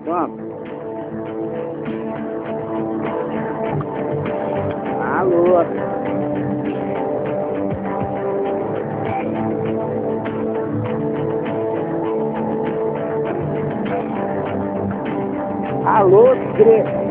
Vamos. Alô? Alô, Tigre?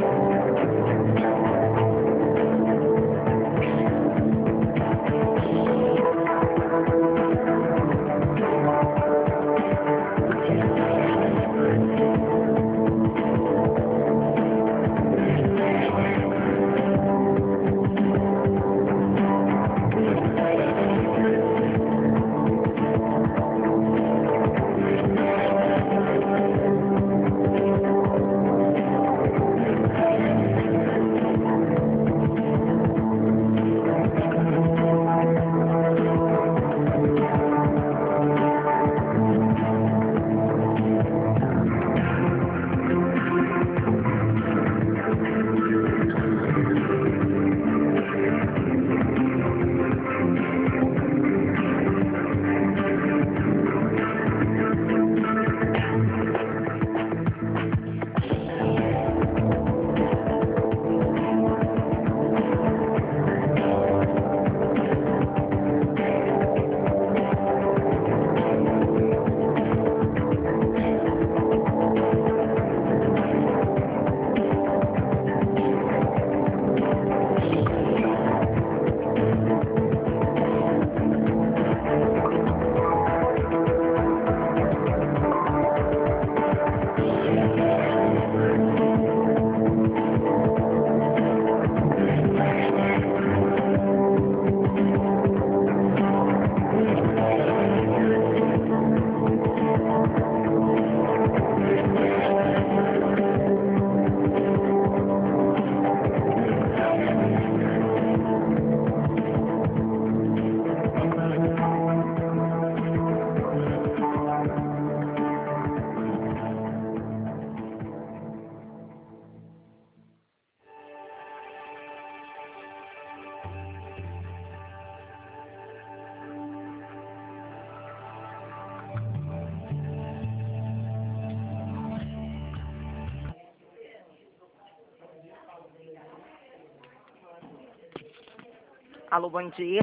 Alô, bom dia.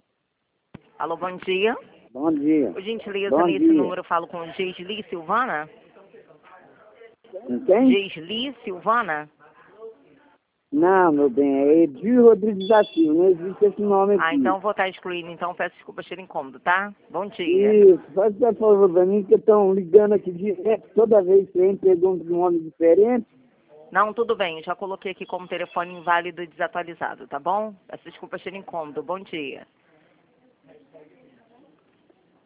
Alô, bom dia. Bom dia. Por gentileza, Bom nesse dia. número eu falo com Geisli Silvana. Com quem? Geisli Silvana. Não, meu bem, é Edir Rodrigues da Silva, não existe esse nome aqui. Ah, então vou estar excluindo, então peço desculpa, cheiro incômodo, tá? Bom dia. Isso, faz por favor pra mim, que estão ligando aqui direto, toda vez que vem pergunta de um nome diferente. Não, tudo bem, eu já coloquei aqui como telefone inválido e desatualizado, tá bom? Peço desculpa, cheiro incômodo. Bom dia.